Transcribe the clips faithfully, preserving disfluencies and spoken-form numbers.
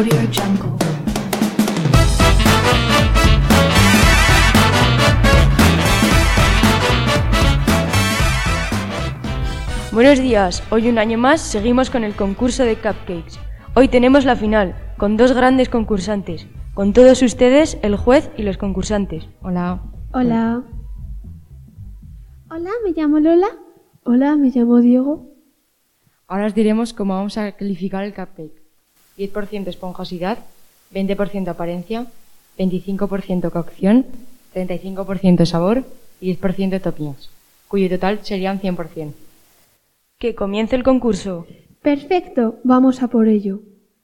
Audio Jungle. Buenos días, hoy un año más seguimos con el concurso de cupcakes. Hoy tenemos la final, con dos grandes concursantes. Con todos ustedes, el juez y los concursantes. Hola. Hola. Hola, me llamo Lola. Hola, me llamo Diego. Ahora os diremos cómo vamos a calificar el cupcake. diez por ciento esponjosidad, veinte por ciento apariencia, veinticinco por ciento cocción, treinta y cinco por ciento sabor y diez por ciento toppings, cuyo total serían cien por ciento. Que comience el concurso. Perfecto, vamos a por ello.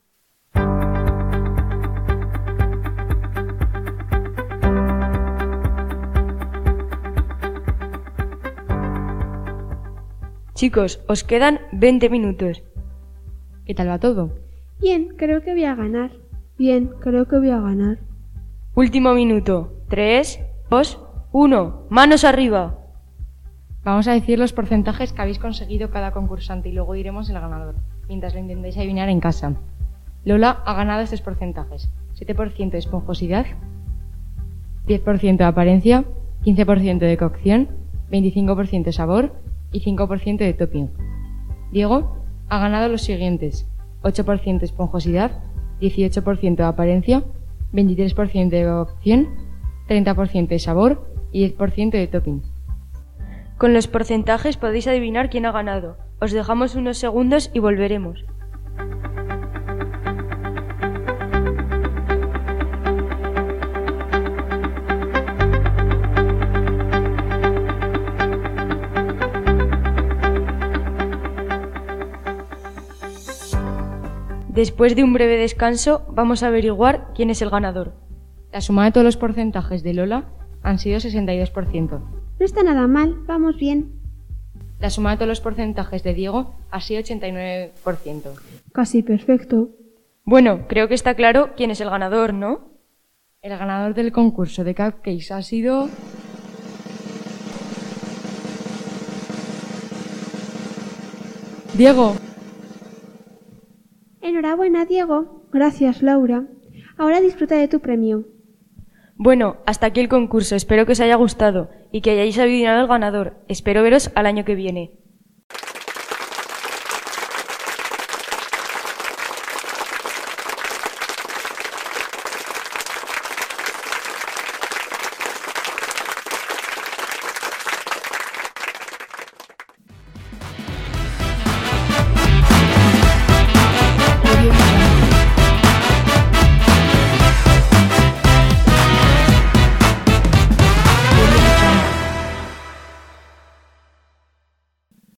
Chicos, os quedan veinte minutos. ¿Qué tal va todo? Bien, creo que voy a ganar. Bien, creo que voy a ganar. Último minuto. tres, dos, uno. ¡Manos arriba! Vamos a decir los porcentajes que habéis conseguido cada concursante y luego diremos el ganador, mientras lo intentéis adivinar en casa. Lola ha ganado estos porcentajes. siete por ciento de esponjosidad, diez por ciento de apariencia, quince por ciento de cocción, veinticinco por ciento de sabor y cinco por ciento de topping. Diego ha ganado los siguientes: ocho por ciento de esponjosidad, dieciocho por ciento de apariencia, veintitrés por ciento de cocción, treinta por ciento de sabor y diez por ciento de topping. Con los porcentajes podéis adivinar quién ha ganado. Os dejamos unos segundos y volveremos. Después de un breve descanso, vamos a averiguar quién es el ganador. La suma de todos los porcentajes de Lola han sido sesenta y dos por ciento. No está nada mal, vamos bien. La suma de todos los porcentajes de Diego ha sido ochenta y nueve por ciento. Casi perfecto. Bueno, creo que está claro quién es el ganador, ¿no? El ganador del concurso de cupcakes ha sido... Diego. Enhorabuena, Diego. Gracias, Laura. Ahora disfruta de tu premio. Bueno, hasta aquí el concurso. Espero que os haya gustado y que hayáis adivinado el ganador. Espero veros al año que viene.